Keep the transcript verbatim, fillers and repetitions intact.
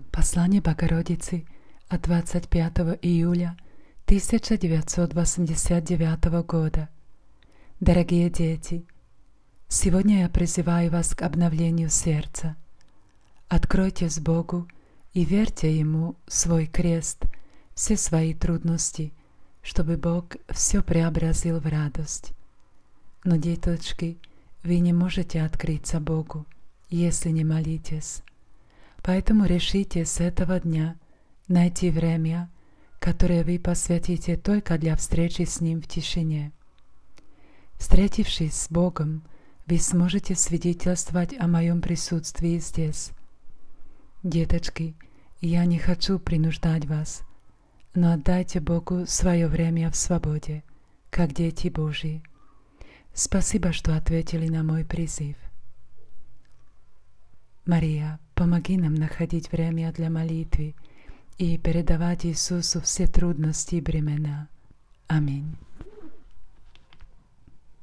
Послание Богородицы от двадцать пятого июля тысяча девятьсот восемьдесят девятого года. Дорогие дети, сегодня я призываю вас к обновлению сердца. Откройтесь Богу и верьте Ему свой крест, все свои трудности, чтобы Бог все преобразил в радость. Но, деточки, вы не можете открыться Богу, если не молитесь. Поэтому решите с этого дня найти время, которое вы посвятите только для встречи с Ним в тишине. Встретившись с Богом, вы сможете свидетельствовать о моем присутствии здесь. Деточки, я не хочу принуждать вас, но отдайте Богу свое время в свободе, как дети Божьи. Спасибо, что ответили на мой призыв. Мария, помоги нам находить время для молитвы и передавать Иисусу все трудности и бремена. Аминь.